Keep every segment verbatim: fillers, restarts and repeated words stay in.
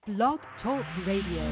Blog Talk Radio.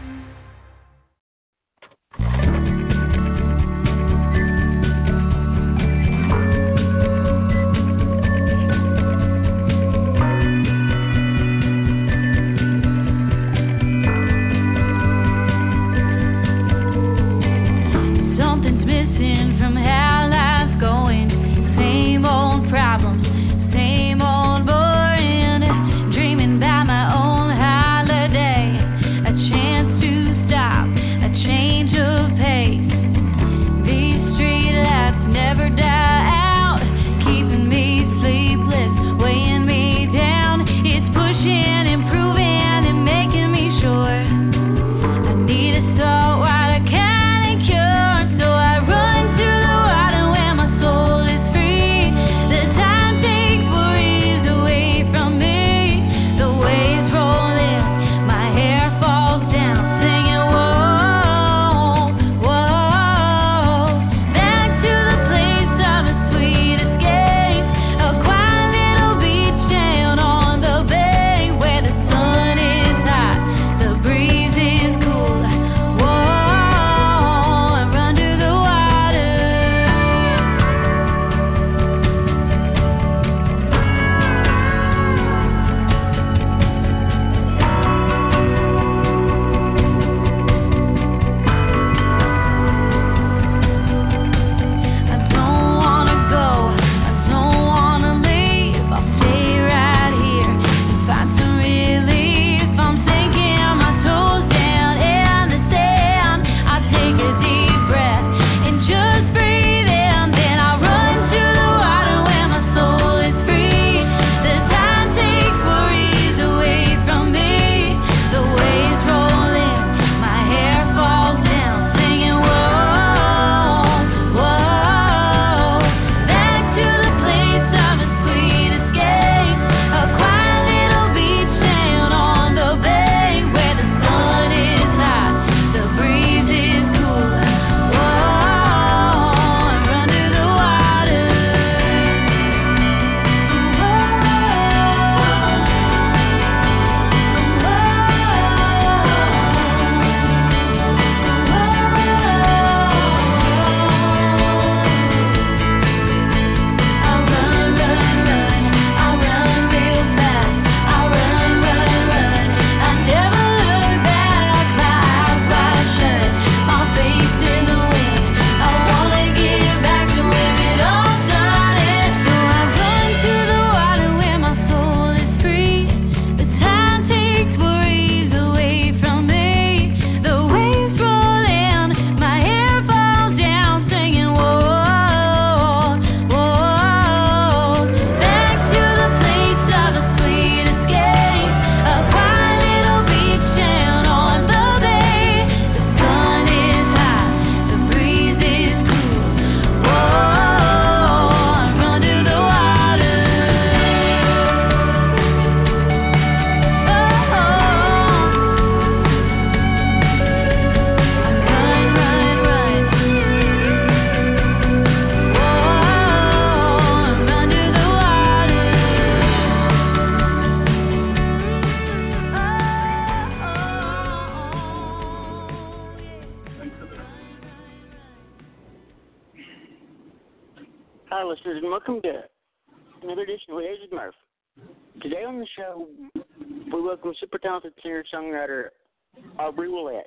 Hi, listeners, and welcome to another edition of Days with Murph. Today on the show, we welcome super talented singer-songwriter Aubrey Willette.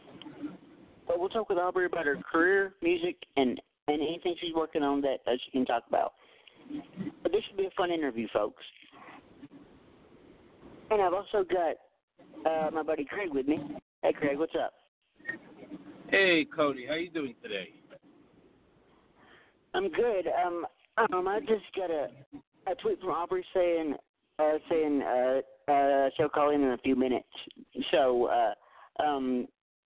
But we'll talk with Aubrey about her career, music, and, and anything she's working on that uh, she can talk about. But this should be a fun interview, folks. And I've also got uh, my buddy Craig with me. Hey, Craig, what's up? Hey, Cody, how you doing today? I'm good. Um, um, I just got a, a tweet from Aubrey saying, uh, saying, uh, uh, she'll call in in a few minutes. So, uh, um,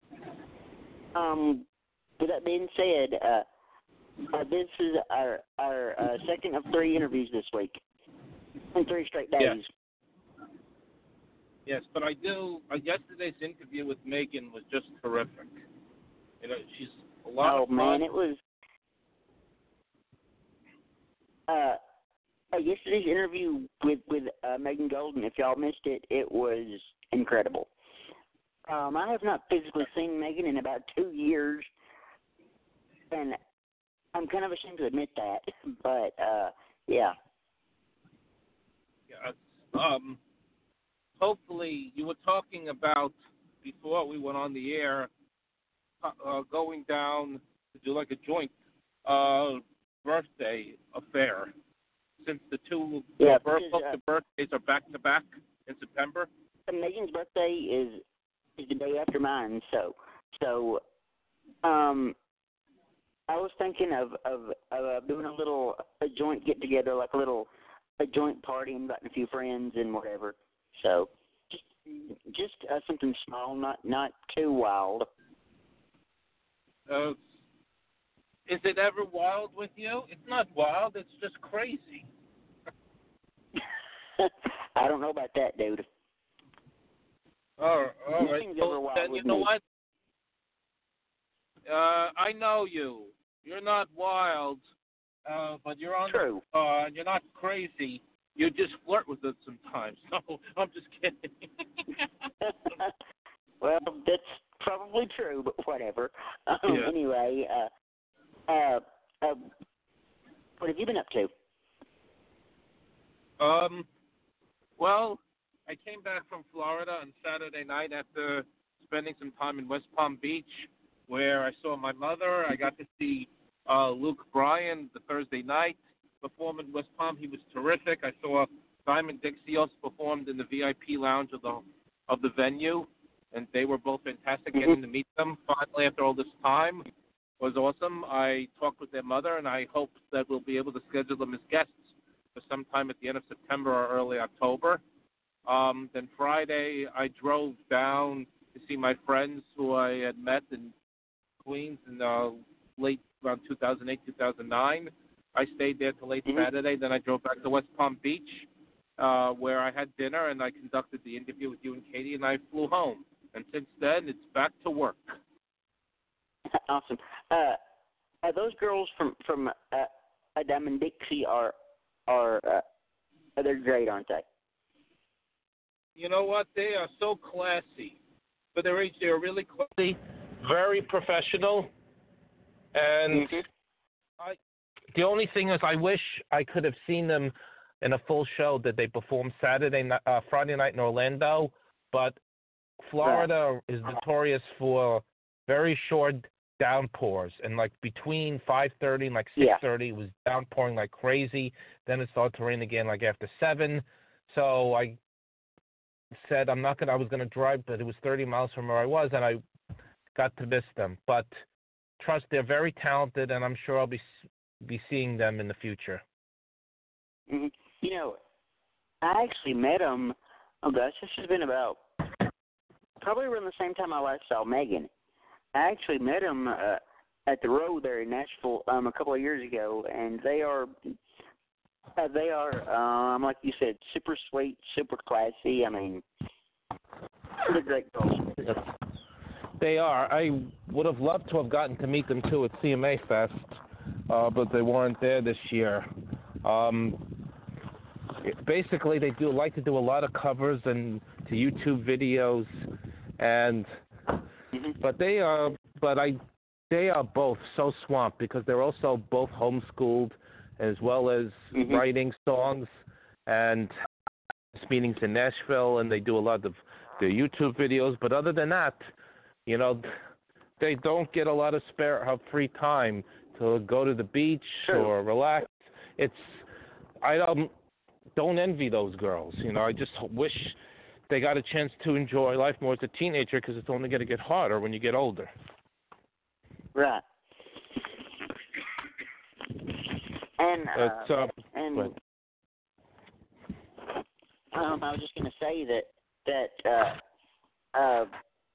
um, with that being said, uh, uh, this is our our uh, second of three interviews this week, in three straight days. Yes, yes, but I do. Uh, yesterday's interview with Megan was just terrific. You know, she's a lot oh, of fun. man, it was. Uh, uh, yesterday's interview with with uh, Megan Golden, if y'all missed it, it was incredible. I have not physically seen Megan in about two years, and I'm kind of ashamed to admit that. But uh, yeah. Yeah. Um. Hopefully, you were talking about before we went on the air, uh, going down to do like a joint uh, birthday affair. Since the two yeah, birth, because, uh, the birthdays are back to back in September. Megan's birthday is is the day after mine, so so um, I was thinking of of, of uh, doing a little a joint get together, like a little a joint party, inviting a few friends and whatever. So just just uh, something small, not not too wild. Uh, is it ever wild with you? It's not wild. It's just crazy. I don't know about that, dude. All, all right. Nothing's So ever wild then you with know me. what? Uh, I know you. You're not wild, uh, but you're on True. the uh, you're not crazy. You just flirt with it sometimes. So I'm just kidding. Well, that's probably true, but whatever. Um, Yeah. Anyway, uh, uh, uh, what have you been up to? Um, well, I came back from Florida on Saturday night after spending some time in West Palm Beach, where I saw my mother. I got to see uh, Luke Bryan the Thursday night perform in West Palm. He was terrific. I saw Simon Dixios performed in the V I P lounge of the of the venue, and they were both fantastic. Mm-hmm. Getting to meet them finally after all this time was awesome. I talked with their mother, and I hope that we'll be able to schedule them as guests for sometime at the end of September or early October. Um, then Friday, I drove down to see my friends who I had met in Queens in uh, late around two thousand eight, two thousand nine. I stayed there till late Mhm. Saturday. Then I drove back to West Palm Beach, uh, where I had dinner and I conducted the interview with you and Katie, and I flew home. And since then, it's back to work. Awesome. Uh, are those girls from from uh, Adam and Dixie are are uh, they're great, aren't they? You know what? They are so classy. For their age, they are really classy, very professional. And Mhm. I, the only thing is, I wish I could have seen them in a full show that they performed Saturday, ni- uh, Friday night in Orlando. But Florida is notorious for very short downpours, and like between five thirty and like six thirty, it was downpouring like crazy. Then it started to rain again like after seven. So I said I'm not gonna. I was gonna drive, but it was thirty miles from where I was, and I got to miss them. But trust, they're very talented, and I'm sure I'll be be seeing them in the future. Mhm. You know, I actually met them. Oh gosh, this has been about probably around the same time I last saw Megan. I actually met them uh, at the Row there in Nashville um, a couple of years ago, and they are uh, they are um, like you said, super sweet, super classy. I mean, they're great girls. Yes. They are. I would have loved to have gotten to meet them too at C M A Fest, uh, but they weren't there this year. Um, basically, they do like to do a lot of covers and to YouTube videos, and Mm-hmm. but they are. But I, they are both so swamped because they're also both homeschooled, as well as Mm-hmm. writing songs and meetings in Nashville, and they do a lot of their YouTube videos. But other than that, you know, they don't get a lot of spare of free time to go to the beach True. or relax. It's I don't don't envy those girls. You know, I just wish they got a chance to enjoy life more as a teenager, because it's only going to get harder when you get older. Right. And uh, It's, uh, and but, um, I was just going to say that that uh, uh,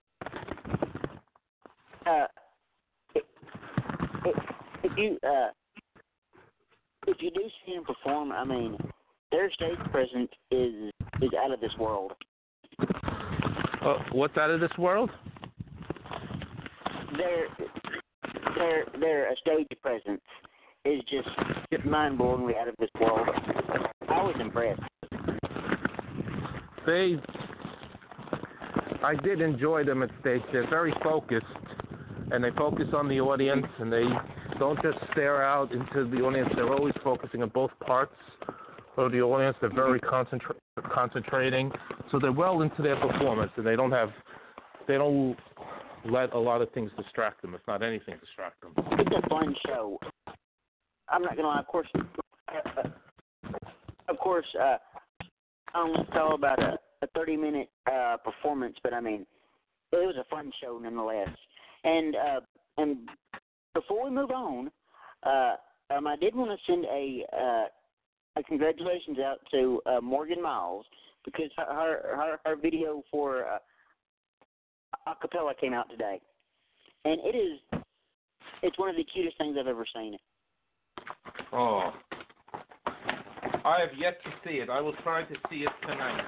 uh, if, if you uh, if you do see them perform, I mean, their stage presence is is out of this world. uh, what's out of this world? Their their their uh, stage presence is just mind-blowingly out of this world. I was impressed. They I did enjoy them at stage. They're very focused, and they focus on the audience, and they don't just stare out into the audience. They're always focusing on both parts of the audience. They're very concentra- concentrating, so they're well into their performance, and they don't have, they don't let a lot of things distract them, if not anything distract them. It's a fun show. I'm not gonna lie. Of course, uh, of course, uh, I only saw about a, a thirty minute uh, performance, but I mean, it was a fun show nonetheless. And uh, and before we move on, uh, um, I did want to send a uh, a congratulations out to uh, Morgan Miles, because her her, her video for uh, acapella came out today, and it is it's one of the cutest things I've ever seen. Oh, I have yet to see it. I will try to see it tonight.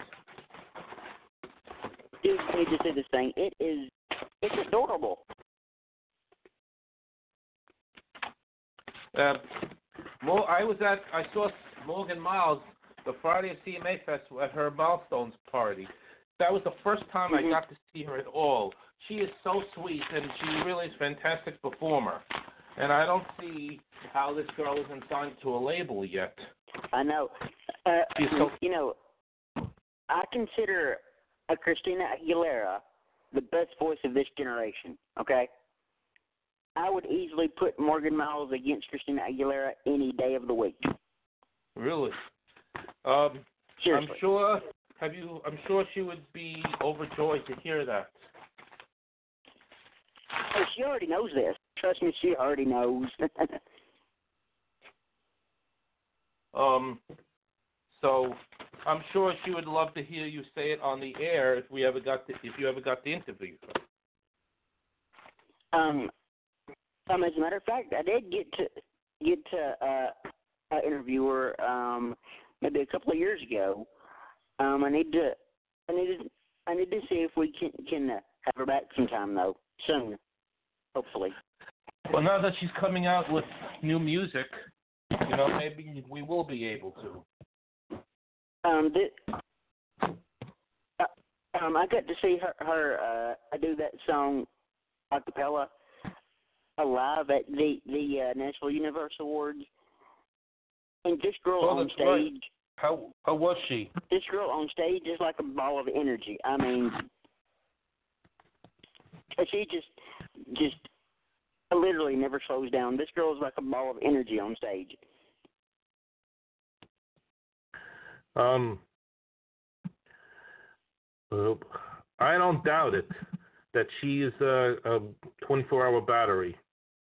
Dude, you need to see this thing. It is, it's adorable. Uh, Mo- I was at, I saw Morgan Miles the Friday of C M A Fest at her milestones party. That was the first time mm-hmm. I got to see her at all. She is so sweet, and she really is a fantastic performer. And I don't see how this girl isn't signed to a label yet. I know. Uh, so- you know, I consider a Christina Aguilera the best voice of this generation, okay? I would easily put Morgan Miles against Christina Aguilera any day of the week. Really? Um, Seriously. I'm sure. Have you? I'm sure she would be overjoyed to hear that. Oh, she already knows this. Trust me, she already knows. um, so I'm sure she would love to hear you say it on the air if we ever got the, if you ever got the interview. Um, um, as a matter of fact, I did get to get to uh, uh, interview her um, maybe a couple of years ago. Um, I need to, I need to, I need to see if we can can uh, have her back sometime though, soon, hopefully. Well, now that she's coming out with new music, you know, maybe we will be able to. Um, the, uh, um, I got to see her, her uh, do that song a cappella live at the the uh, Nashville Universe Awards, and this girl oh, on that's stage. Right. How how was she? This girl on stage is like a ball of energy. I mean, she just just literally never slows down. This girl is like a ball of energy on stage. Um, uh, I don't doubt it that she is a, a twenty-four hour battery.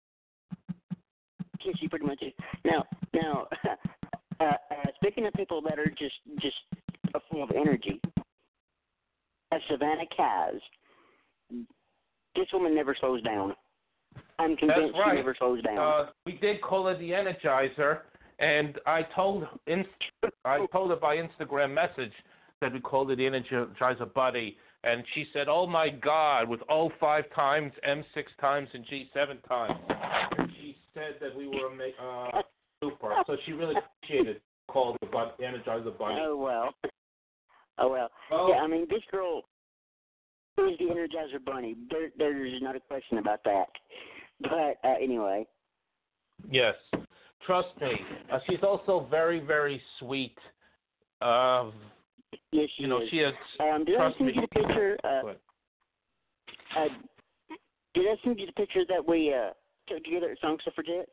Yeah, she pretty much is. Now, now, uh, uh, speaking of people that are just just full of energy, uh, Savannah Kaz, this woman never slows down. I'm convinced That's right. she never slows down. Uh, we did call her the Energizer, and I told inst- I told her by Instagram message that we called her the Energizer Buddy, and she said, "Oh my God," with O five times, M six times, and G seven times. And she said that we were uh, super, so she really appreciated called the Bud- Energizer Buddy. Oh well. Oh well. well. Yeah, I mean this girl is the Energizer Bunny. There, there's not a question about that. But uh, anyway. Yes, trust me. Uh, she's also very, very sweet. Uh, yes, she you know, is. she has. Um, did trust I send me. you the picture? Uh, uh, did I send you the picture that we uh, took together at Song Suffragettes?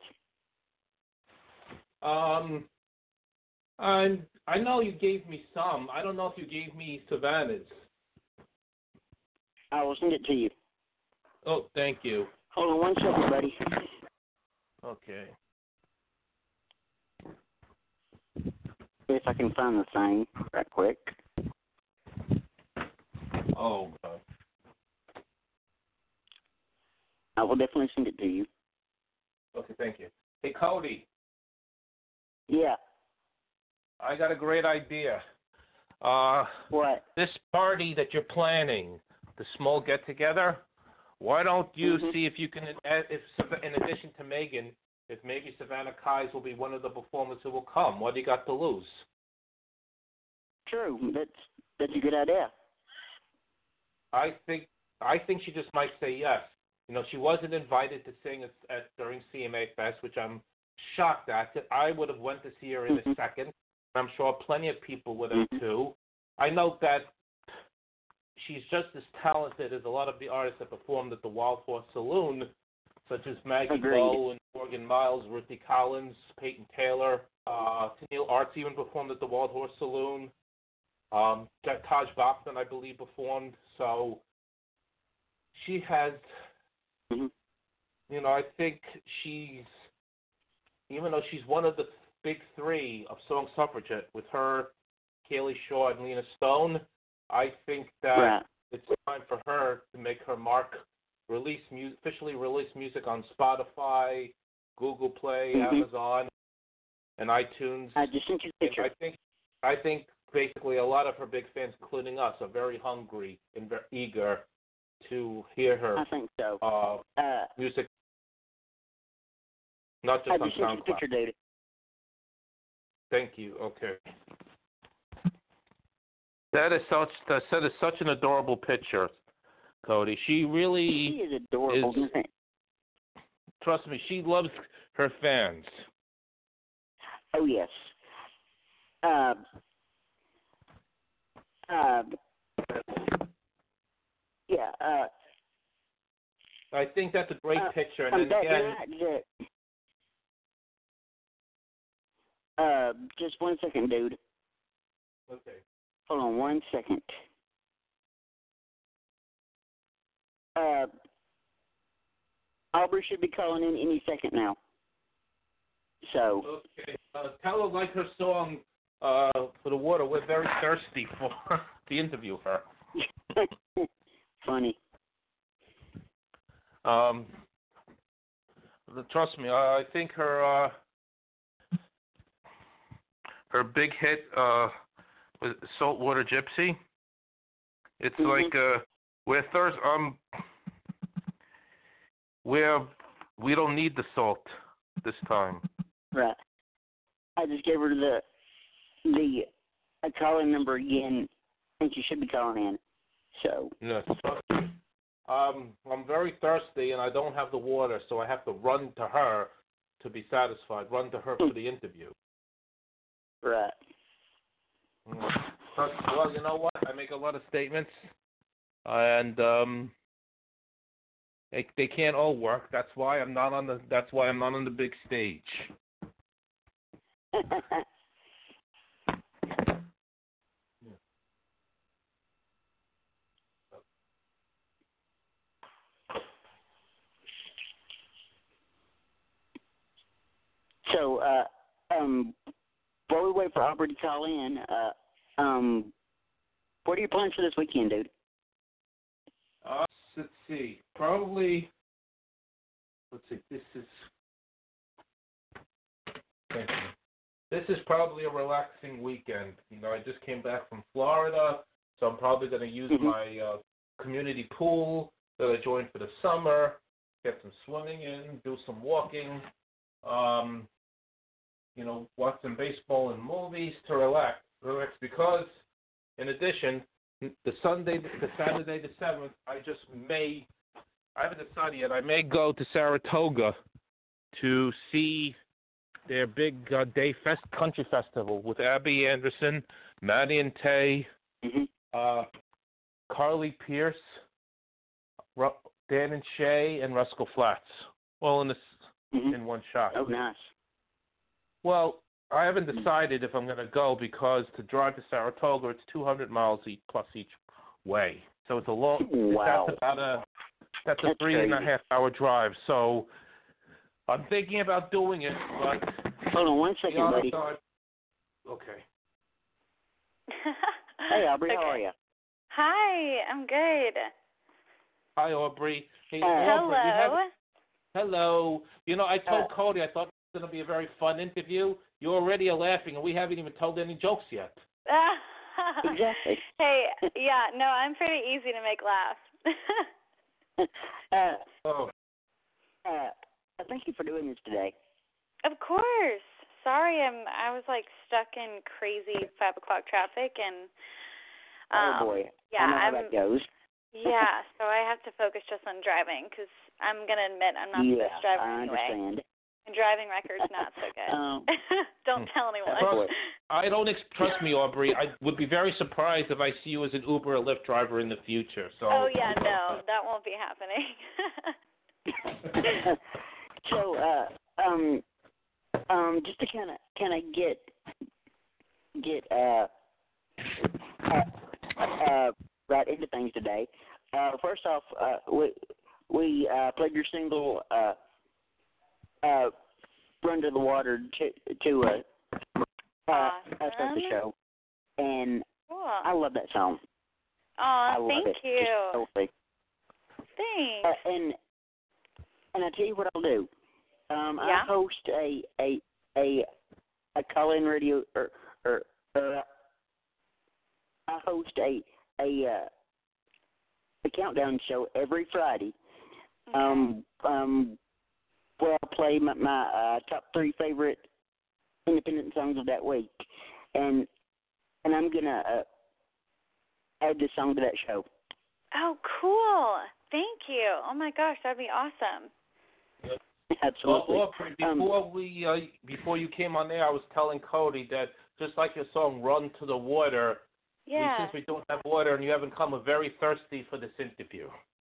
Um, I I know you gave me some. I don't know if you gave me Savannah's. I will send it to you. Oh, thank you. Hold on one second, buddy. Okay. If I can find the thing right quick. Oh, God. I will definitely send it to you. Okay, thank you. Hey, Cody. Yeah. I got a great idea. Uh, what? This party that you're planning, the small get-together, why don't you mm-hmm. see if you can, if in addition to Megan, if maybe Savannah Kais will be one of the performers who will come? What do you got to lose? True. That's that's a good idea. I think I think she just might say yes. You know, she wasn't invited to sing at, at during C M A Fest, which I'm shocked at. I would have went to see her in mm-hmm. a second. I'm sure plenty of people would have mm-hmm. too. I note that she's just as talented as a lot of the artists that performed at the Wild Horse Saloon, such as Maggie Agreed. Lowe and Morgan Miles, Ruthie Collins, Peyton Taylor. Uh, Tennille Arts even performed at the Wild Horse Saloon. Um, Taj Bachman, I believe, performed. So she has, mm-hmm. you know, I think she's, even though she's one of the big three of Song Suffragette with her, Kaylee Shaw, and Lena Stone, I think that right. it's time for her to make her mark, release mu- officially release music on Spotify, Google Play, mm-hmm. Amazon, and iTunes. I just sent you a picture. And I think, I think basically a lot of her big fans, including us, are very hungry and very eager to hear her I think so. uh, uh, music, not just I on just sent you SoundCloud. a picture, dude. Thank you. Okay. That is such that is such an adorable picture, Cody. She really She is adorable. is, trust me, she loves her fans. Oh yes. Uh, uh, yeah. Uh, I think that's a great uh, picture. And um, then that, again, that, uh, just one second, dude. okay. Hold on one second. Uh, Aubrey should be calling in any second now. So. Okay. Uh, tell her like her song uh, for the water. We're very thirsty for to interview her. Funny. Um, trust me, I, I think her uh, her big hit uh, was Saltwater Gypsy. It's mm-hmm. like uh, we're thirst. Um, we're we don't need the salt this time. Right. I just gave her the the uh, calling number again, and she should be calling in. So. Yes. Um, I'm very thirsty, and I don't have the water, so I have to run to her to be satisfied. Run to her for the interview. Right. But, well, you know what? I make a lot of statements, and um, they they can't all work. That's why I'm not on the. That's why I'm not on the big stage. So, uh, um, while we wait for Aubrey to call in, uh, um, what are your plans for this weekend, dude? Uh, let's see. Probably. Let's see. This is. Thank you. This is probably a relaxing weekend. You know, I just came back from Florida, so I'm probably going to use mm-hmm. my uh, community pool that I joined for the summer, get some swimming in, do some walking, um, you know, watch some baseball and movies to relax. Relax because, in addition, the Sunday, the Saturday the seventh, I just may, I haven't decided yet, I may go to Saratoga to see their big uh, day fest country festival with Abby Anderson, Maddie and Tay, mm-hmm. uh, Carly Pierce, Ru- Dan and Shay, and Rusco Flats, all in this mm-hmm. in one shot. Oh, nice. Well, I haven't decided if I'm going to go because to drive to Saratoga, it's two hundred miles each, plus each way. So it's a long. Wow. That's about a. That's a That's three crazy. and a half hour drive. So I'm thinking about doing it, but. Hold on one second, buddy. Okay. Hey, Aubrey, okay. how are you? Hi, I'm good. Hi, Aubrey. Hey, Uh, Aubrey, you have, Hello. hello. You know, I told Uh, Cody I thought it was going to be a very fun interview. You already are laughing, and we haven't even told any jokes yet. Exactly. Hey, yeah, no, I'm pretty easy to make laugh. uh, Oh. uh, thank you for doing this today. Of course. Sorry, I'm. I was like stuck in crazy five o'clock traffic, and um, oh boy, yeah, I know how I'm. that goes. Yeah, so I have to focus just on driving because I'm going to admit I'm not the yeah, best driver I anyway. understand. And driving record's not so good. um, Don't tell anyone. Trust, I don't ex- trust me, Aubrey. I would be very surprised if I see you as an Uber or Lyft driver in the future. So. Oh yeah, no, that won't be happening. so, uh, um, um, just to kind of kind of get get uh, uh, uh, right into things today. Uh, first off, uh, we we uh, played your single uh, uh, "Run to the Water" to to uh, uh, awesome. start the show, and Cool. I love that song. Oh, I love thank it. you. Just totally. Thanks. Uh, and and I tell you what I'll do. Um, Yeah? I host a a a a call-in radio or or, or I host a a uh, a countdown show every Friday. Okay. Um um where I play my, my uh, top three favorite independent songs of that week, and and I'm gonna uh, add this song to that show. Oh, cool. Thank you. Oh my gosh, that'd be awesome. Absolutely. Well, Aubrey, before um, we uh, before you came on there, I was telling Cody that just like your song "Run to the Water," Yeah. we, since we don't have water and you haven't come, we're very thirsty for this interview.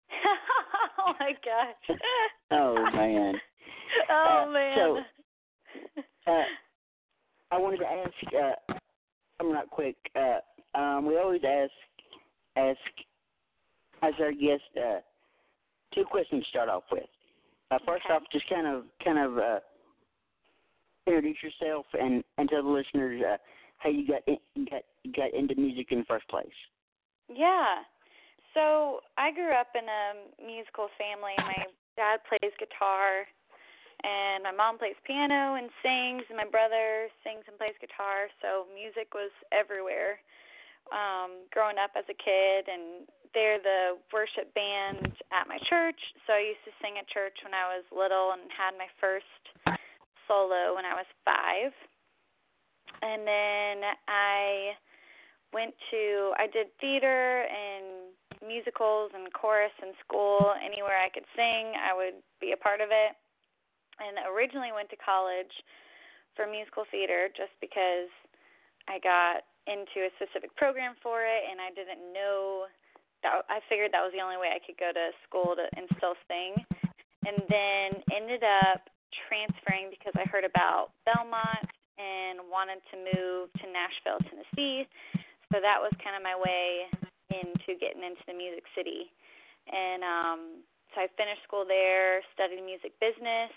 Oh my gosh. Oh man. Oh uh, man. So, uh, I wanted to ask. Uh, I'm not quick. Uh, um, we always ask ask as our guest uh, two questions to start off with. Uh, first Okay. off, just kind of kind of uh, introduce yourself and, and tell the listeners uh, how you got in, got got into music in the first place. Yeah. So I grew up in a musical family. My dad plays guitar, and my mom plays piano and sings, and my brother sings and plays guitar. So music was everywhere. Um, growing up as a kid, and they're the worship band at my church, so I used to sing at church when I was little and had my first solo when I was five. And then I went to, I did theater and musicals and chorus in school. Anywhere I could sing, I would be a part of it. And originally went to college for musical theater just because I got into a specific program for it, and I didn't know that. I figured that was the only way I could go to school to and still sing, and then ended up transferring because I heard about Belmont and wanted to move to Nashville, Tennessee. So that was kind of my way into getting into the music city. And um, so I finished school there, studied music business,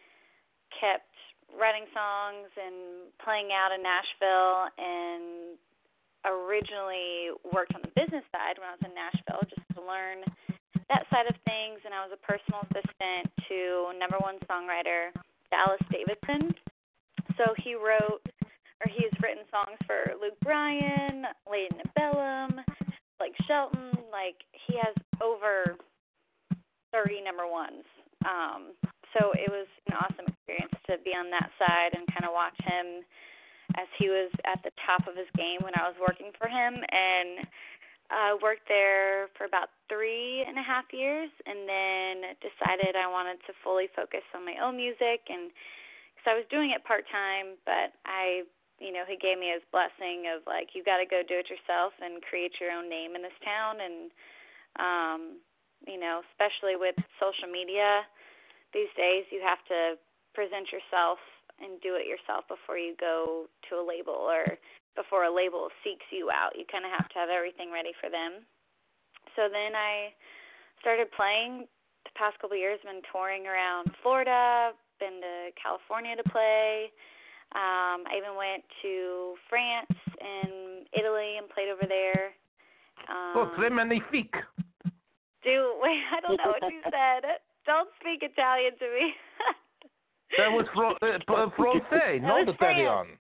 kept writing songs and playing out in Nashville, and originally worked on the business side when I was in Nashville just to learn that side of things. And I was a personal assistant to number one songwriter Dallas Davidson. So he wrote, or he has written songs for Luke Bryan, Lady Antebellum, Blake Shelton. Like, he has over thirty number ones. Um, so it was an awesome experience to be on that side and kind of watch him as he was at the top of his game when I was working for him. And I uh, worked there for about three and a half years, and then decided I wanted to fully focus on my own music. And because I was doing it part-time, but I, you know, he gave me his blessing of, like, you got to go do it yourself and create your own name in this town. And, um, you know, especially with social media these days, you have to present yourself and do it yourself before you go to a label, or before a label seeks you out. You kind of have to have everything ready for them. So then I started playing. The past couple of years, I've been touring around Florida, been to California to play. Um, I even went to France and Italy and played over there. Um, Oh, très magnifique. Do wait, I don't know what you said. Don't speak Italian to me. That was fro- uh, français, not Italian.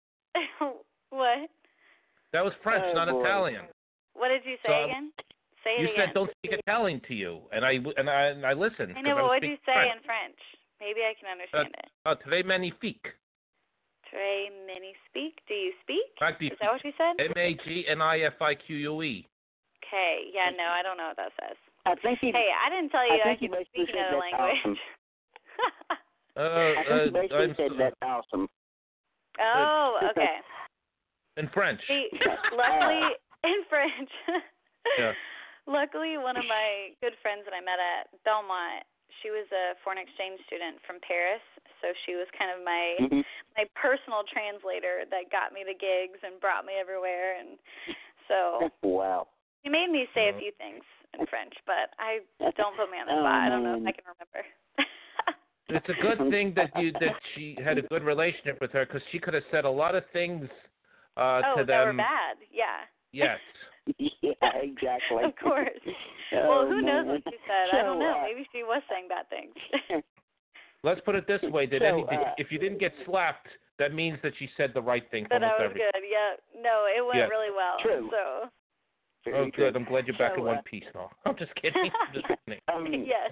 What? That was French, Oh, not boy. Italian. What did you say So, again? Say it You again. said don't speak Italian to you, and I and I and I listened. I know, 'cause but was what did you speaking say French. in French? Maybe I can understand it. Oh, très magnifique. Très many speak. Do you speak? Magnifique. Is that what you said? M A G N I F I Q U E. okay. Yeah, no, I don't know what that says. I think he. Hey, I didn't tell you I I, think he could basically speak said another that's language. awesome. Uh, I think he uh, basically I'm, said that's awesome. Oh, okay. in French. See, luckily, in French. Yeah. Luckily, one of my good friends that I met at Belmont, she was a foreign exchange student from Paris, so she was kind of my Mm-hmm. my personal translator that got me the gigs and brought me everywhere, and so Wow. she made me say a few things in French, but I don't put me on the Oh, spot. I don't know if man. I can remember. It's a good thing that you that she had a good relationship with her, because she could have said a lot of things uh, oh, to that were them. bad. Yeah. Yes. Yeah, exactly. Of course. Oh, well, who knows man. what she said? I don't So, know. uh, Maybe she was saying bad things. Let's put it this way: Did So, any, uh, if you didn't get slapped, that means that she said the right thing. But I almost was everything. good. Yeah. No, it went Yes. really well. True. So. Very Oh, true. good. I'm glad you're back So, in one uh, piece now. I'm just kidding. I'm just kidding. Um, Yes.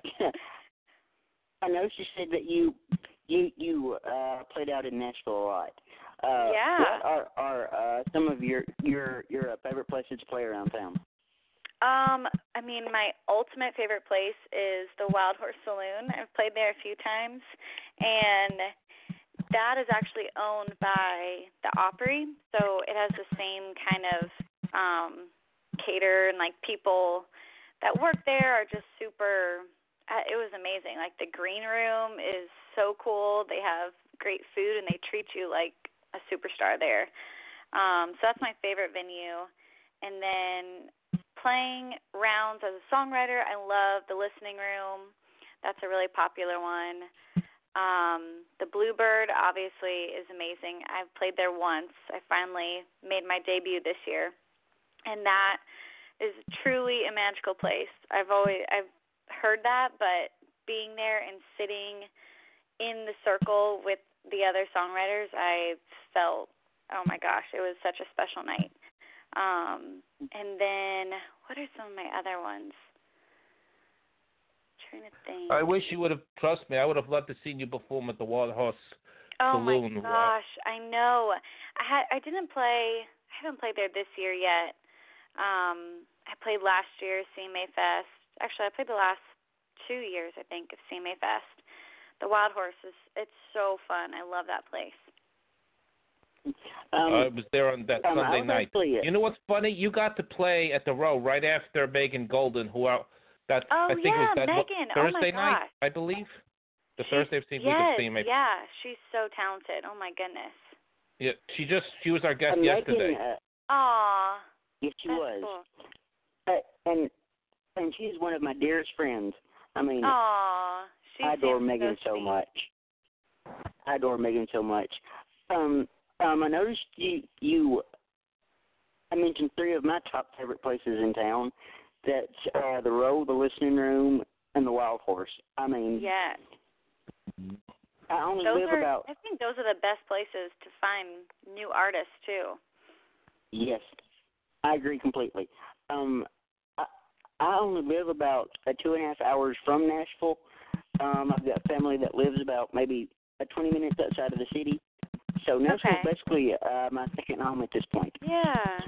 I know she said that you you you uh, played out in Nashville a lot. Uh, Yeah. What are are uh, some of your your your uh, favorite places to play around town? Um, I mean, my ultimate favorite place is the Wild Horse Saloon. I've played there a few times, and that is actually owned by the Opry, so it has the same kind of um, cater, and like people that work there are just super. Uh, it was amazing. Like the green room is so cool. They have great food, and they treat you like a superstar there. Um, so that's my favorite venue, and then playing rounds as a songwriter, I love the Listening Room. That's a really popular one. Um, the Bluebird, obviously, is amazing. I've played there once. I finally made my debut this year, and that is truly a magical place. I've always I've heard that, but being there and sitting in the circle with the other songwriters, I felt, oh my gosh, it was such a special night. Um, and then, what are some of my other ones? I'm trying to think. I wish you would have, trust me, I would have loved to seen you perform at the Wild Horse Oh Saloon. my gosh, I know. I had I didn't play. I haven't played there this year yet. Um, I played last year C M A Fest. Actually, I played the last two years, I think, of C M A Fest. The Wild Horse is it's so fun. I love that place. Um, I was there on that um, Sunday I was night. actually, uh, You know what's funny? You got to play at the Row right after Megan Golden, who out that Oh I think yeah, it was that what, Megan. Thursday oh my night, gosh. I believe. The She's- Thursday week yes, of C M A. yeah, she's so talented. Oh my goodness. Yeah, she just she was our guest uh, yesterday. Megan, uh, Aw. yes, she That's was. cool. Uh, and and she's one of my dearest friends. I mean, Aw. She I adore seems Megan so, so sweet. much. I adore Megan so much. Um, um, I noticed you you. I mentioned three of my top favorite places in town. That's uh, the Row, the Listening Room, and the Wild Horse. I mean, Yes. I only Those live are about I think those are the best places to find new artists too. yes, I agree completely. Um, I I only live about uh, two and a half hours from Nashville. Um, I've got family that lives about maybe uh, twenty minutes outside of the city. So Nashville's Okay. basically uh, my second home at this point. Yeah.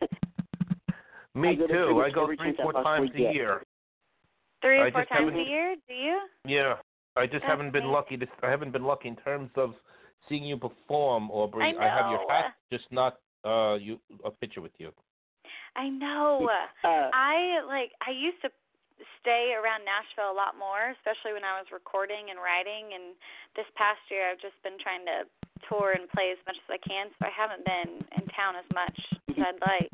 Me I go to too. pretty I much go every three, chance I four possibly times a get. year. Three or I four just times a haven't- year, do you? Yeah, I just That's haven't been amazing. lucky. To, I haven't been lucky in terms of seeing you perform, Aubrey. I have your know. hat, just not uh you a picture with you. I know. Uh, I like I used to stay around Nashville a lot more, especially when I was recording and writing, and this past year I've just been trying to tour and play as much as I can, so I haven't been in town as much as I'd like.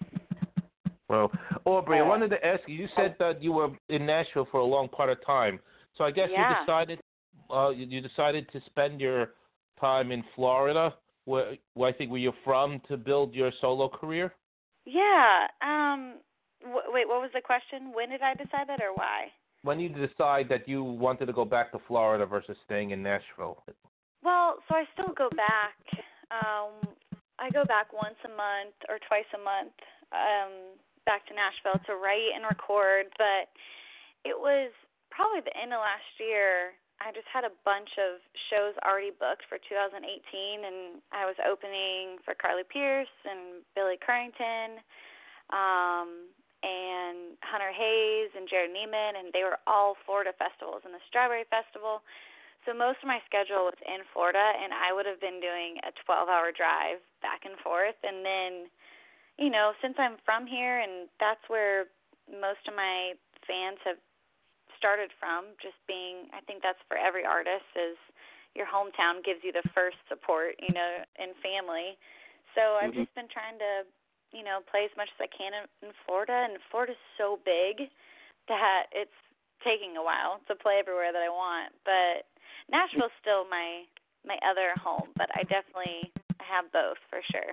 Well, Aubrey, I Uh, wanted to ask you. You said that you were in Nashville for a long part of time, so I guess Yeah. you decided uh, you, you decided to spend your time in Florida, where, where I think where you're from, to build your solo career. Yeah. Um w- wait, what was the question? When did I decide that or why? When you decide that you wanted to go back to Florida versus staying in Nashville. Well, so I still go back. Um, I go back once a month or twice a month um, back to Nashville to write and record. But it was probably the end of last year. I just had a bunch of shows already booked for two thousand eighteen, and I was opening for Carly Pearce and Billy Currington. Um, and Hunter Hayes and Jared Neiman, and they were all Florida festivals, and the Strawberry Festival. So most of my schedule was in Florida, and I would have been doing a twelve-hour drive back and forth. And then, you know, since I'm from here, and that's where most of my fans have started from, just being, I think that's for every artist, is your hometown gives you the first support, you know, and family. So I've mm-hmm. just been trying to, you know, play as much as I can in, in Florida, and Florida's so big that it's taking a while to play everywhere that I want. But Nashville's still my my other home, but I definitely have both for sure.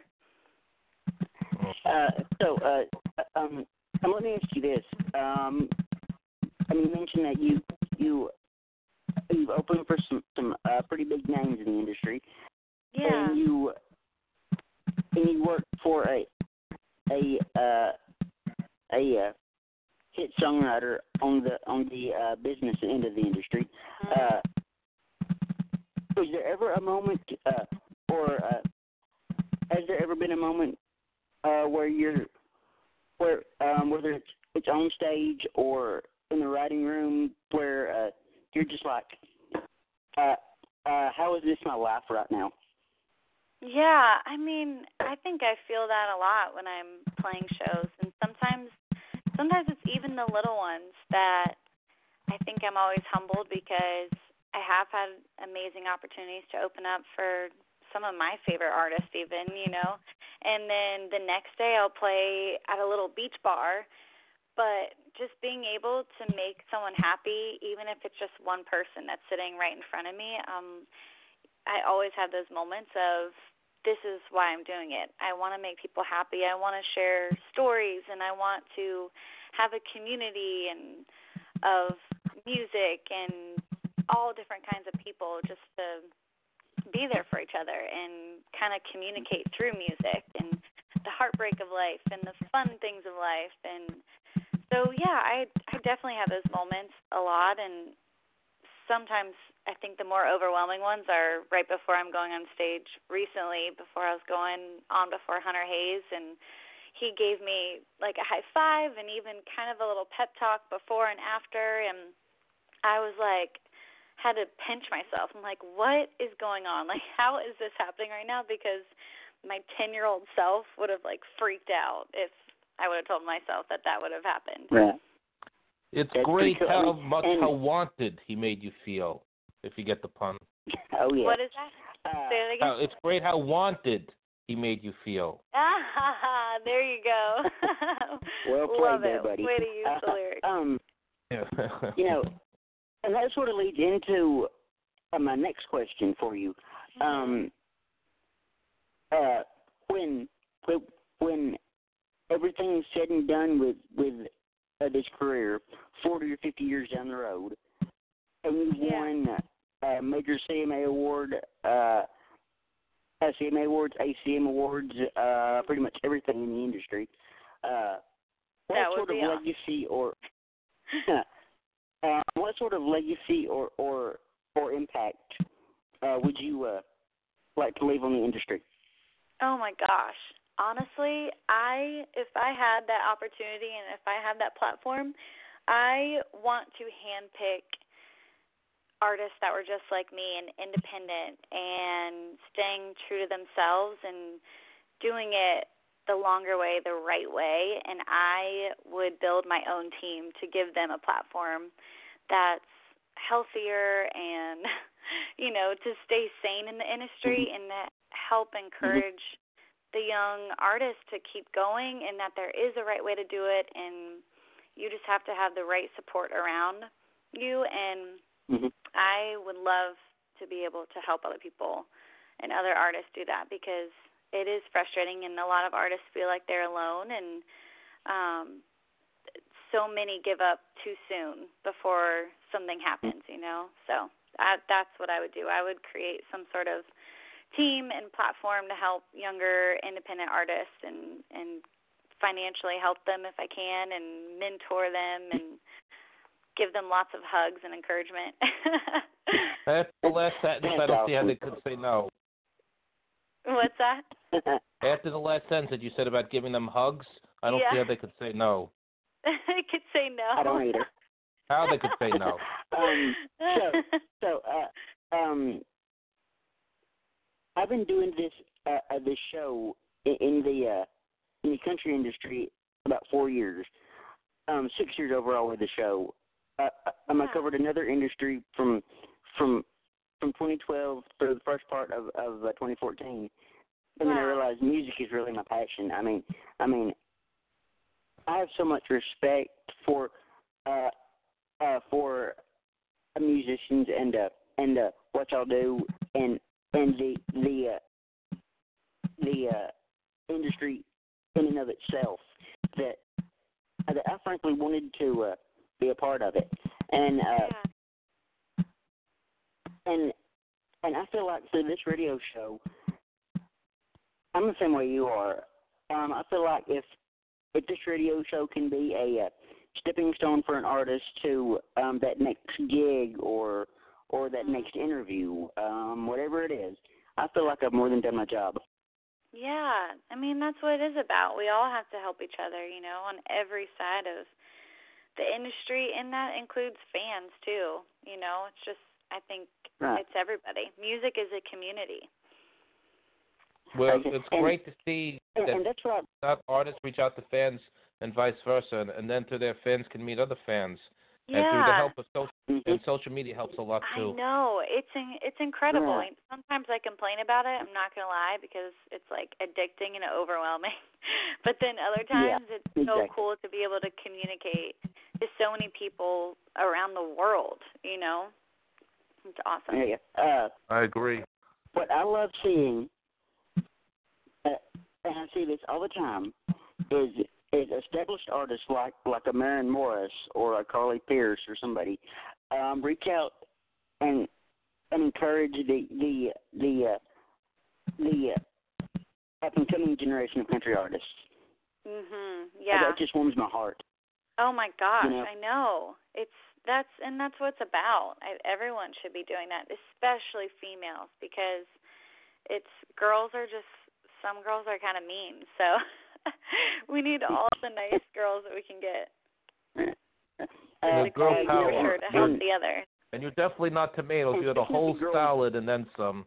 Uh, so, uh, um, let me ask you this. Um, I mean, you mentioned that you you you've opened for some some uh, pretty big names in the industry, yeah. and you and you work for a a uh, a uh, hit songwriter on the on the uh, business end of the industry. Uh, was there ever a moment, uh, or uh, has there ever been a moment uh, where you're where um, whether it's it's on stage or in the writing room where uh, you're just like, uh, uh, how is this my life right now? Yeah, I mean, I think I feel that a lot when I'm playing shows, and sometimes, sometimes it's even the little ones that I think I'm always humbled because I have had amazing opportunities to open up for some of my favorite artists even, you know, and then the next day I'll play at a little beach bar, but just being able to make someone happy, even if it's just one person that's sitting right in front of me, um, I always have those moments of, this is why I'm doing it. I want to make people happy. I want to share stories, and I want to have a community and of music and all different kinds of people just to be there for each other and kind of communicate through music and the heartbreak of life and the fun things of life. And so, yeah, I, I definitely have those moments a lot, and sometimes I think the more overwhelming ones are right before I'm going on stage. Recently, before I was going on before Hunter Hayes, and he gave me like a high five and even kind of a little pep talk before and after, and I was like, had to pinch myself. I'm like, what is going on? Like, how is this happening right now? Because my ten-year-old self would have like freaked out if I would have told myself that that would have happened. Right. It's That's great cool. how I mean, much and, how wanted he made you feel, if you get the pun. Oh, yeah. What is that? Uh, Say it again. Uh, it's great how wanted he made you feel. Ah, there you go. Well played, Love there, it. buddy. Way to use uh, the lyrics. Um, Yeah. you know, and that sort of leads into uh, my next question for you. Um, uh, when when when everything's said and done with with uh, this career, forty or fifty years down the road, and you've Yeah. won a major C M A award, uh, C M A awards, A C M awards, uh, pretty much everything in the industry. Uh, what That would sort of be awesome. legacy or uh, what sort of legacy or or, or impact uh, would you uh, like to leave on the industry? Oh my gosh. Honestly, I if I had that opportunity and if I had that platform, I want to handpick artists that were just like me and independent and staying true to themselves and doing it the longer way, the right way, and I would build my own team to give them a platform that's healthier and, you know, to stay sane in the industry and to help encourage the young artists to keep going, and that there is a right way to do it, and you just have to have the right support around you. And Mm-hmm. I would love to be able to help other people and other artists do that, because it is frustrating, and a lot of artists feel like they're alone, and um, so many give up too soon before something happens, you know. So I, that's what I would do. I would create some sort of team and platform to help younger independent artists and, and financially help them if I can, and mentor them and give them lots of hugs and encouragement. That's the last sentence. I don't see how they could say no. What's that? After the last sentence that you said about giving them hugs, I don't Yeah. see how they could say no. they could say no. I don't either. How they could say no? um, so, so, uh, um, I've been doing this uh, uh, this show in, in the uh, in the country industry about four years, um, six years overall with the show. Uh, um, I covered another industry from from from twenty twelve through the first part of of uh, twenty fourteen, and wow. then I realized music is really my passion. I mean, I mean, I have so much respect for uh, uh, for musicians and uh, and uh, what y'all do, and and the the uh, the uh, industry in and of itself, that that I frankly wanted to uh, be a part of it, and uh, yeah. and and I feel like through this radio show, I'm the same way you are. Um, I feel like if if this radio show can be a uh, stepping stone for an artist to um, that next gig or or that next interview, um, whatever it is, I feel like I've more than done my job. Yeah, I mean, that's what it is about. We all have to help each other, you know, on every side of the industry, and that includes fans, too. You know, it's just, I think right. It's everybody. Music is a community. Well, Okay. it's and, great to see and, that and that's right. that artists reach out to fans and vice versa, and, and then through their fans can meet other fans. Yeah. And through the help of social, Mm-hmm. and social media helps a lot, too. I know. It's in, it's incredible. Yeah. Sometimes I complain about it, I'm not going to lie, because it's, like, addicting and overwhelming. But then other times yeah, it's exactly. so cool to be able to communicate to so many people around the world, you know? It's awesome. Yeah. Uh, I agree. what I love seeing, uh, and I see this all the time, is is established artists like like a Maren Morris or a Carly Pearce or somebody um, reach out and and encourage the the the uh, the uh, up and coming generation of country artists. Mhm. And Yeah. that just warms my heart. Oh my gosh, You know? I know. It's that's and that's what it's about. I, everyone should be doing that, especially females, because it's girls are just some girls are kind of mean. So we need all the nice girls that we can get. Uh, the girl queen power. for sure to help And- the other. And you're definitely not tomatoes. You're the whole Girl. salad and then some.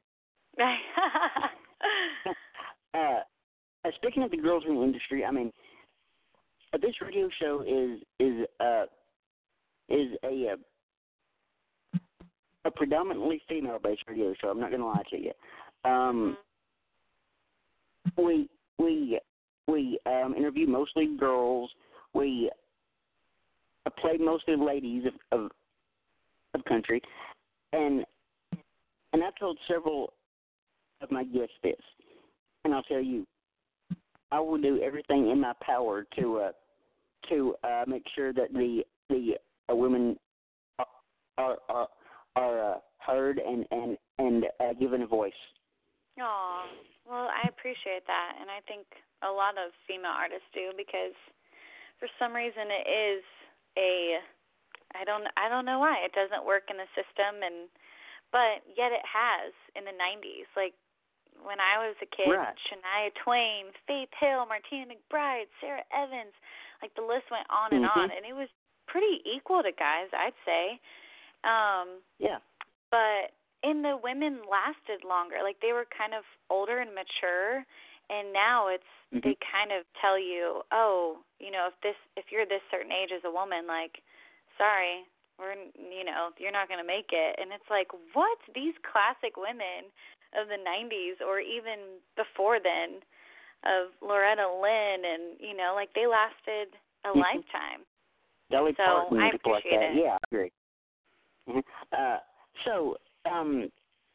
uh, uh, speaking of the girls in the industry, I mean, uh, this radio show is is uh, is a uh, a predominantly female-based radio show. I'm not going to lie to you. Um, mm-hmm. We we we um, interview mostly girls. We uh, play mostly ladies of, of of country, and and I've told several of my guests this, and I'll tell you, I will do everything in my power to uh, to uh, make sure that the the uh, women are are are uh, heard and and and uh, given a voice. Aw, well, I appreciate that, and I think a lot of female artists do, because for some reason it is a, I don't, I don't know why it doesn't work in the system, and but yet it has in the nineties. Like when I was a kid, Right. Shania Twain, Faith Hill, Martina McBride, Sarah Evans, like the list went on and Mm-hmm. on, and it was pretty equal to guys, I'd say. Um, Yeah. but and the women lasted longer. Like they were kind of older and mature, and now it's Mm-hmm. they kind of tell you, oh, you know, if this if you're this certain age as a woman, like, sorry, we're you know you're not going to make it. And it's like, what? These classic women of the nineties or even before then, of Loretta Lynn, and you know, like they lasted a Mm-hmm. lifetime. Dolly So Parton, I people like appreciate that. it. Yeah, I agree. Mhm. Uh, so, um,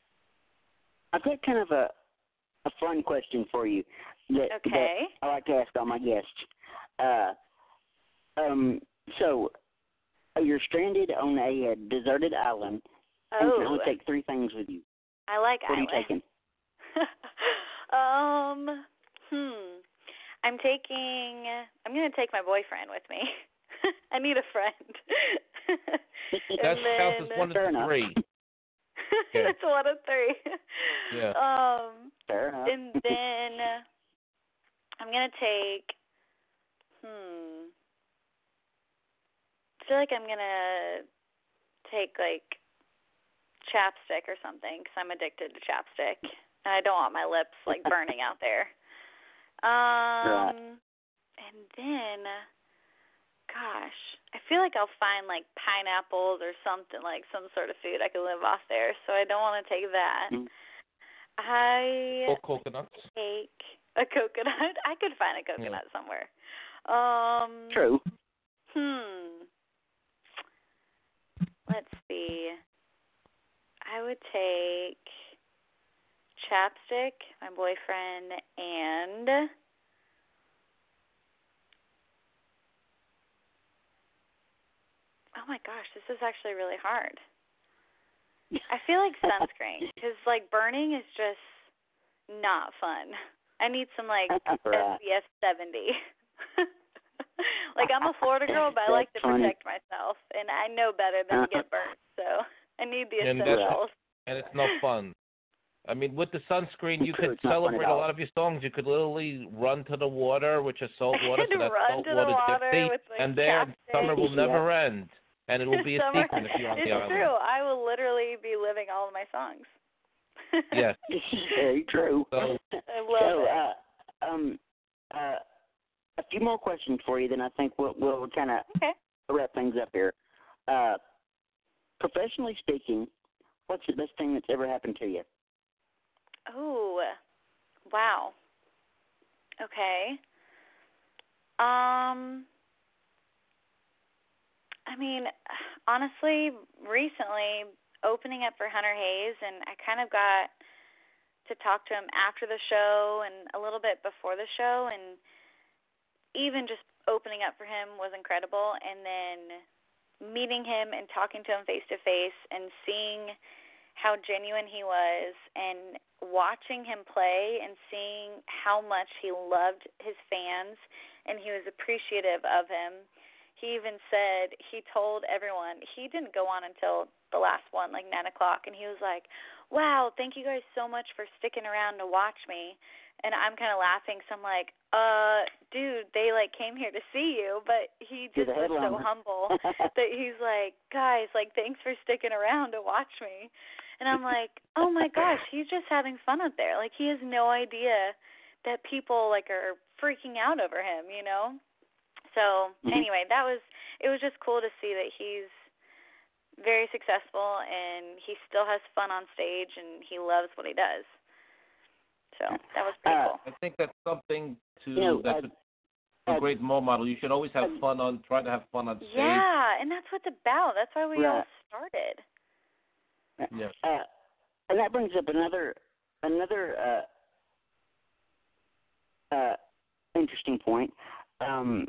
I've got kind of a a fun question for you that, Okay. that I like to ask all my guests. Uh, um, so, uh, you're stranded on a, uh deserted island, and you can Oh, only take three things with you. I like What are you islands. taking? um, hmm. I'm taking. I'm gonna take my boyfriend with me. I need a friend. That and counts then, as one Fair of enough. three. Okay. That's one of three. Yeah. Um, Fair enough. and then I'm gonna take. Hmm. feel like I'm gonna take like chapstick or something because I'm addicted to chapstick, and I don't want my lips like burning out there. Um, right. and then, gosh, I feel like I'll find like pineapples or something, like some sort of food I could live off there. So I don't want to take that. Mm. I Or coconuts. take a coconut. I could find a coconut yeah. somewhere. Um, True. Hmm. Let's see. I would take chapstick, my boyfriend, and oh my gosh, this is actually really hard. I feel like sunscreen because like burning is just not fun. I need some like S P F seventy. Like I'm a Florida girl, but I like to protect myself, and I know better than to get burnt. So I need the essentials. And, and it's no fun. I mean, with the sunscreen, you could celebrate a lot of your songs. You could literally run to the water, which is salt water, so that's salt water tipsy, and there summer will never end, and it will be a summer, secret if you're on the island. It's true. I will literally be living all of my songs. Yes. Very true. So, I love so, it. Uh, um, uh, a few more questions for you, then I think we'll, we'll kind of okay. wrap things up here. Uh, professionally speaking, what's the best thing that's ever happened to you? Oh, wow. Okay. Um, I mean, honestly, recently opening up for Hunter Hayes, and I kind of got to talk to him after the show and a little bit before the show, and even just opening up for him was incredible. And then meeting him and talking to him face to face and seeing how genuine he was, and watching him play and seeing how much he loved his fans and he was appreciative of him. He even said, he told everyone, he didn't go on until the last one, like nine o'clock, and he was like, wow, thank you guys so much for sticking around to watch me. And I'm kind of laughing, so I'm like, uh, dude, they, like, came here to see you, but he just was so humble that he's like, guys, like, thanks for sticking around to watch me. And I'm like, oh, my gosh, he's just having fun out there. Like, he has no idea that people, like, are freaking out over him, you know? So, mm-hmm. anyway, that was, it was just cool to see that he's very successful and he still has fun on stage and he loves what he does. So that was pretty uh, cool. I think that's something to you know, that's uh, a, a great role model. You should always have fun on, try to have fun on stage. Yeah, and that's what it's about. That's why we right. all started. Yes. Uh, and that brings up another another uh, uh, interesting point. Um,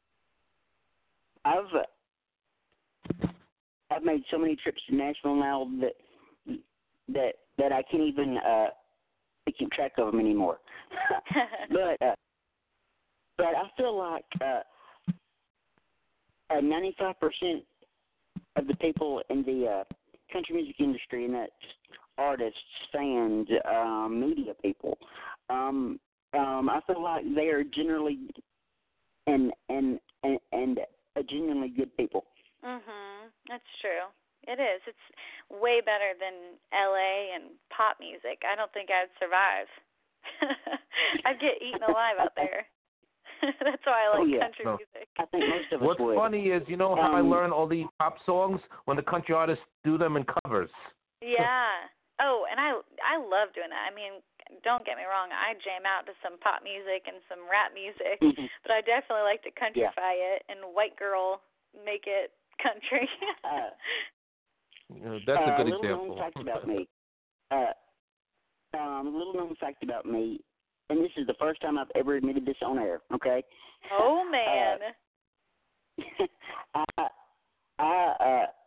I've uh, I've made so many trips to Nashville now that that that I can't even uh, keep track of them anymore. but uh, but I feel like uh, uh, ninety-five percent of the people in the uh, country music industry, and that's artists, fans, um, media people, um, um, I feel like they are generally and and and, and uh, genuinely good people. Mhm, that's true. It is. It's way better than L A and pop music. I don't think I'd survive. I'd get eaten alive out there. That's why I like oh, yeah. country no. music. I think most of us What's would. funny is, you know how um, I learn all these pop songs? When the country artists do them in covers. Yeah. Oh, and I I love doing that. I mean, don't get me wrong, I jam out to some pop music and some rap music, mm-hmm. but I definitely like to countryfy yeah. it and white girl make it country. uh, Yeah, that's a good uh, example. Little known fact about me. Uh, um, little known fact about me, and this is the first time I've ever admitted this on air. Okay. Oh man. Uh, I I uh,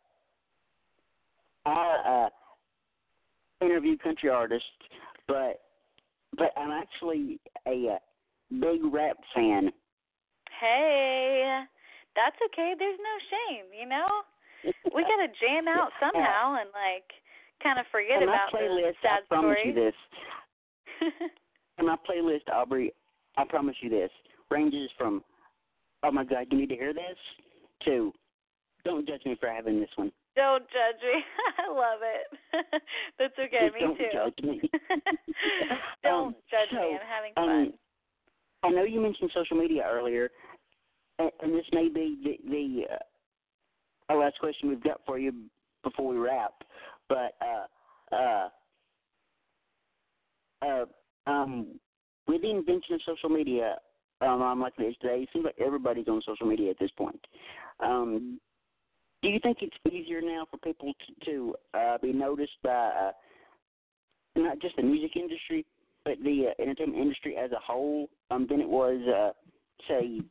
I uh, interview country artists, but but I'm actually a uh, big rap fan. Hey, that's okay. There's no shame, you know. We gotta jam out somehow and like kind of forget in about my playlist, the sad I promise stories. you this. In my playlist, Aubrey, I promise you this, ranges from, oh my God, you need to hear this, to, don't judge me for having this one. Don't judge me. I love it. That's okay. Just Me don't too. judge me. Don't Um, judge so, me. I'm having um, fun. I know you mentioned social media earlier, and, and this may be the, the uh, last question we've got for you before we wrap. But uh, uh, uh, um, with the invention of social media, um, um, like it is today, it seems like everybody's on social media at this point. Um, do you think it's easier now for people to, to uh, be noticed by uh, not just the music industry, but the uh, entertainment industry as a whole um, than it was, uh, say,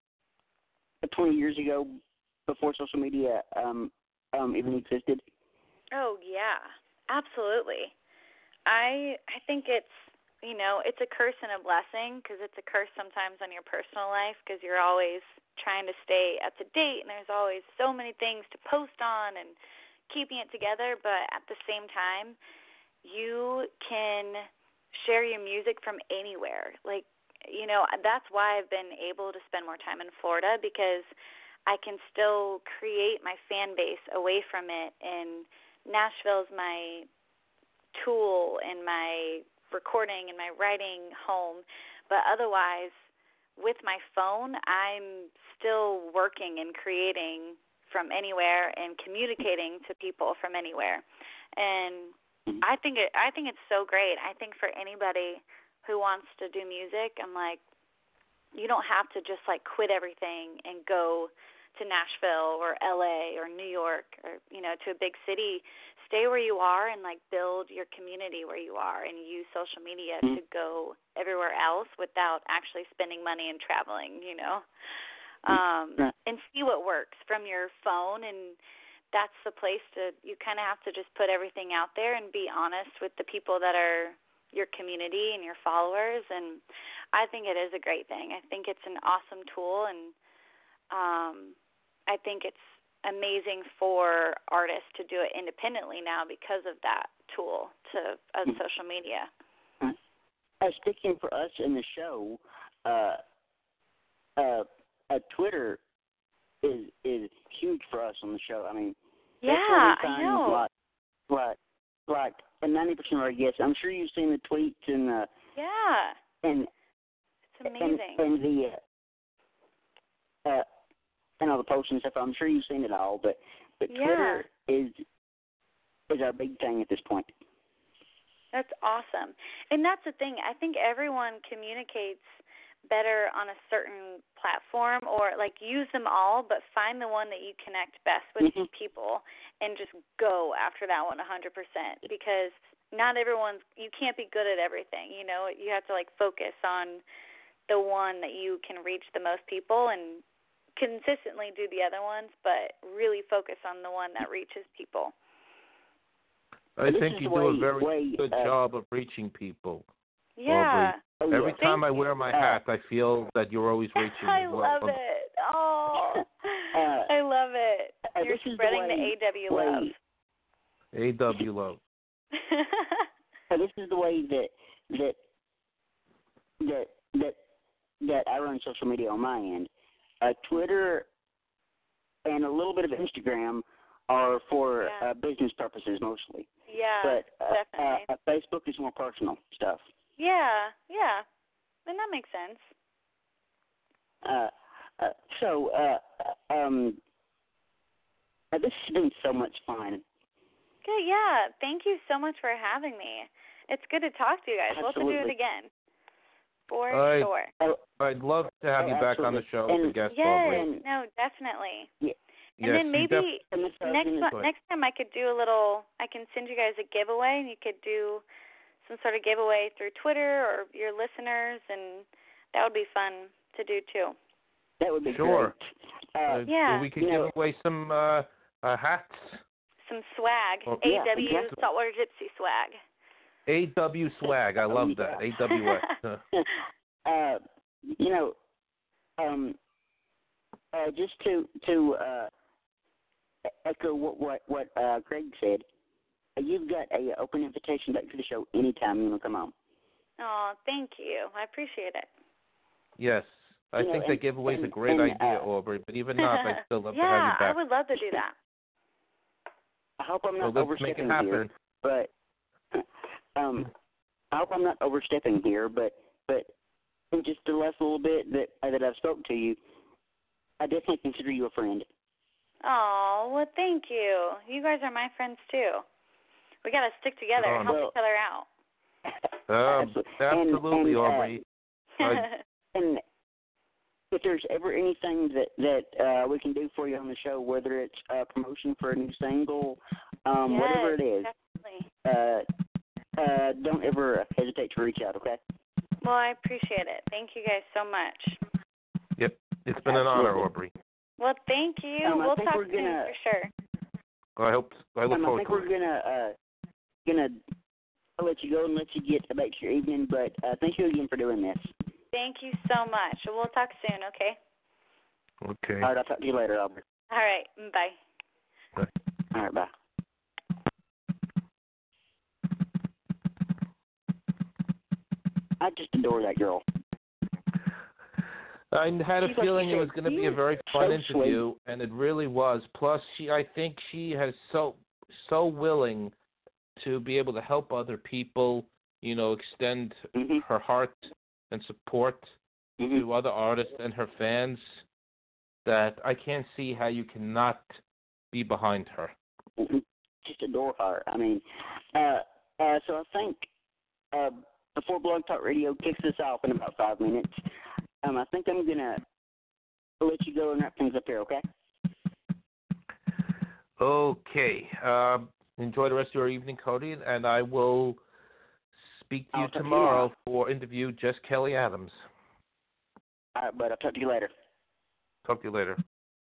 twenty years ago before social media um, um, even existed? Oh yeah, absolutely. I I think it's you know it's a curse and a blessing, because it's a curse sometimes on your personal life because you're always trying to stay up to date and there's always so many things to post on and keeping it together. But at the same time, you can share your music from anywhere. Like, you know, that's why I've been able to spend more time in Florida, because I can still create my fan base away from it, and Nashville's my tool and my recording and my writing home. But otherwise, with my phone, I'm still working and creating from anywhere and communicating to people from anywhere. And I think it I think it's so great. I think for anybody who wants to do music, I'm like, you don't have to just like quit everything and go to Nashville or L A or New York or, you know, to a big city. Stay where you are and like build your community where you are, and use social media to go everywhere else without actually spending money and traveling, you know, um, and see what works from your phone. And that's the place to, you kind of have to just put everything out there and be honest with the people that are your community and your followers. And I think it is a great thing. I think it's an awesome tool, and um, I think it's amazing for artists to do it independently now because of that tool to of social media. Uh, speaking for us in the show, uh, uh, uh, Twitter is is huge for us on the show. I mean, yeah, that's where we find, I know. Like, like, like ninety percent of our guests. I'm sure you've seen the tweets and uh, yeah, and it's amazing. and, and the uh, uh, and all the posts and stuff. I'm sure you've seen it all, but but yeah. Twitter is is our big thing at this point. That's awesome. And that's the thing. I think everyone communicates better on a certain platform, or like use them all, but find the one that you connect best with Mm-hmm. people and just go after that one one hundred percent, because not everyone's, you can't be good at everything, you know. You have to like focus on the one that you can reach the most people and consistently do the other ones, but really focus on the one that reaches people. I This think is you the do way- a very way, good uh, job of reaching people. Yeah. Oh, Every yeah. time Thank I wear my you. hat, I feel that you're always reaching I as well. love it. Oh, Uh, I love it. uh, You're this is the spreading the, way- A W way- love. A W love. So this is the way that that that that that I run social media on my end. Uh, Twitter and a little bit of Instagram are for Yeah. uh, business purposes mostly. Yeah, But uh, definitely. uh, Facebook is more personal stuff. Yeah, yeah. Then that makes sense. Uh, uh, so uh, um, uh, this has been so much fun. Good, yeah. Thank you so much for having me. It's good to talk to you guys. We'll have to do it Absolutely. again. For I- sure. Oh, I'd love to have Oh, you back on the absolutely. show And- as a guest, Yes, Aubrey. And- no, definitely. yeah. And Yes, then you maybe def- And this, uh, next and mo- next time I could do a little, I can send you guys a giveaway, and you could do some sort of giveaway through Twitter or your listeners, and that would be fun to do too. that would be Sure. great. Uh, Uh, Yeah. We could You know- give away some uh, uh, hats. Some swag, Oh, yeah, A W exactly. Saltwater Gypsy swag. A W swag. I love that. A W S. Uh, uh, you know, um, uh, just to to uh, echo what what what uh, Craig said, uh, you've got a open invitation back to the show anytime you want to come on. Oh, thank you. I appreciate it. yes. I You know, think and- that giveaway is a and- great and, idea, uh, Aubrey. But even not, I'd still love yeah, to have you I back. would love to do that. I hope I'm So not let's make it overstepping happen. here, but um, I hope I'm not overstepping here, but but in just the last little bit that uh, that I've spoken to you, I definitely consider you a friend. Oh, well, thank you. You guys are my friends too. We got to stick together, Oh, and help well- each other out. Um, And- absolutely, and, uh, Aubrey. I- And if there's ever anything that that uh, we can do for you on the show, whether it's uh, promotion for a new single, um, yes, whatever it is, definitely. uh, uh, don't ever hesitate to reach out. Okay. Well, I appreciate it. Thank you guys so much. Yep, it's been an honor, Absolutely. Aubrey. Well, thank you. Um, I we'll think talk we're soon gonna- for sure. I hope. I look Um, I forward think to we're it. gonna uh, gonna let you go and let you get back to your evening. But uh, thank you again for doing this. Thank you so much. We'll talk soon, okay? Okay. All right, I'll talk to you later, Albert. All right. Bye. All right, bye. I just adore that girl. I had a She's like feeling you it was said, going to be she a is very fun so interview, and it really was. Plus, she, I think, she has so so willing to be able to help other people. You know, extend Mm-hmm. her heart and support Mm-hmm. to other artists and her fans. That I can't see how you cannot be behind her. Mm-hmm. Just adore her. I mean, uh, uh, so I think uh, before Blog Talk Radio kicks us off in about five minutes, um, I think I'm gonna let you go and wrap things up here. Okay? Okay. Um, enjoy the rest of your evening, Cody, and I will speak to you I'll talk to you tomorrow tomorrow. for interview Jess Kelly Adams. All right, but I'll talk to you later. Talk to you later.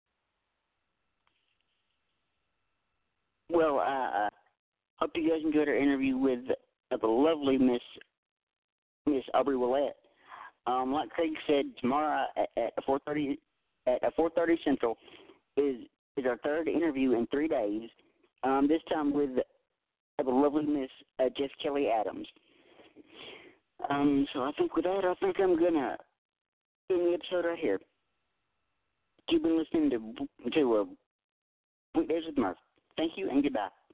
Well, uh, uh, hope you guys enjoyed our interview with uh, the lovely Miss Miss Aubrey Willette. Um, like Craig said, tomorrow at, at four thirty at four thirty Central is is our third interview in three days. Um, this time with uh, the lovely Miss uh, Jess Kelly Adams. Um, so I think with that, I think I'm gonna end the episode right here. You've been listening to to uh, Weekdays with Murph. Thank you and goodbye.